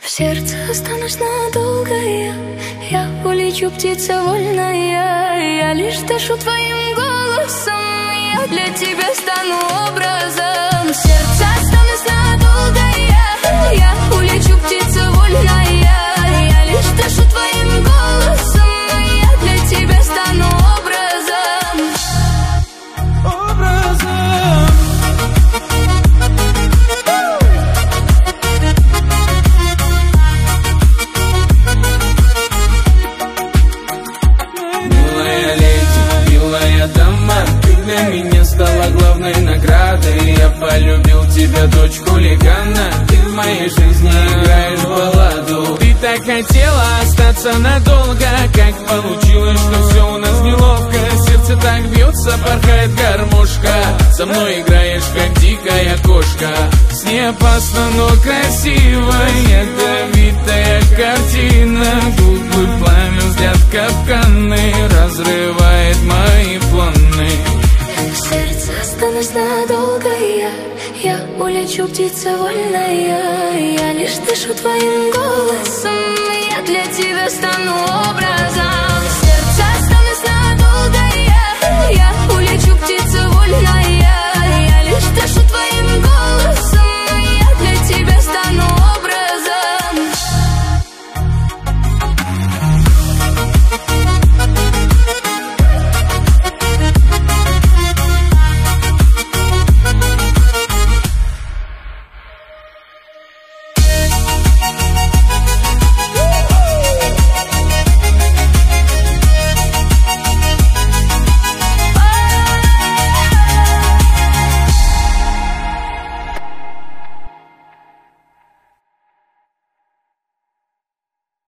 В сердце останусь надолго я улечу, птица вольная. Я лишь дышу твоим голосом, я для тебя стану образом. В сердце останусь надолго я улечу, птица вольная. Я лишь дышу твоим голосом, я для тебя стану образом. Милая леди, милая дама, ты для меня стала главной наградой. Я полюбил тебя, дочь хулигана. Ты в моей жизни играешь балладу. Ты так хотела остаться надолго, как получилось, что все у нас неловко. Сердце так бьется, порхает гармошка. Со мной играешь, как дикая кошка. С ней опасно, но красиво. Ядовитая картина. Губы пламя, взгляд капканы. Разрывает мои планы. В сердце останусь надолго я улечу, птица вольная. Я лишь дышу твоим голосом, я для тебя стану образом.